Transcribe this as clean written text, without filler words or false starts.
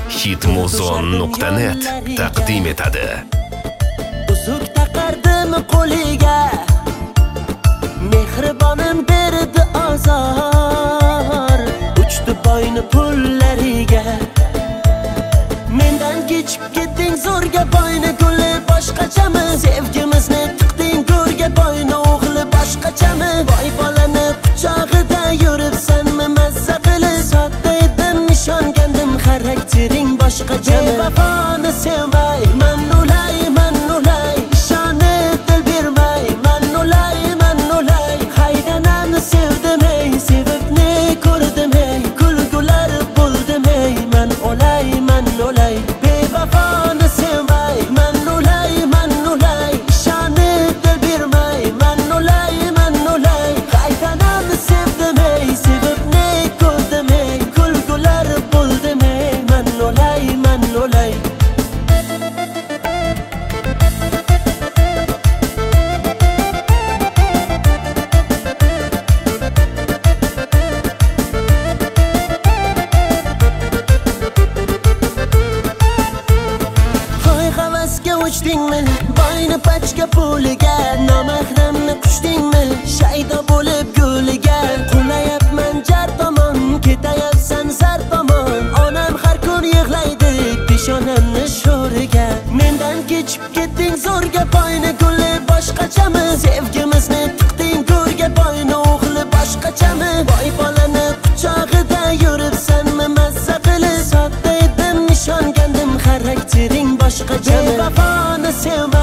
hitmuzon.net taqdim etadi. Uzuk taqardim qo'liga, mehribonim berdi azor, uchdi boyni pullariga. Mendan kechib ketding zo'rga, boyni guli boshqachami? Sevgimizni tiqding go'rga, boyni o'g'li boshqachami? Boy bolani quchog'ida yuribsanmi mazza qilib? Sodda edim, ishongandim, xaraktering boshqachami? Bevafoni sevmay, man ulay, ishonib dil bermay, man ulay, haydanamni sevdim, ey, sevibni ko'rdim, ey, kulgular bo'ldim, ey, man ulay, bevafoni sevmay, man ulay, ishonib dil bermay, man ulay, haydanamni sevdim, ey, sevibni ko'rdim, ey, kulgular bo'ldim, ey, man ulay. Uchdingmi, boyni pachka puliga, nomahramni qushdingmi, shaydo bo'lib go'liga. Qulayapman jar tomon, ketayapsan zar tomon, onam har kun yig'laydi peshonamni sho'riga. Mendan kechib ketding zo'rga, boyni guli boshqachami? Sevgimizni tiqding go'rga, boyni o'g'li boshqachami? Boy bolani quchog'ida yuribsanmi mazza qilib? Sodda edim, ishongandim, xaraktering boshqachami? Bevafoni sevmay,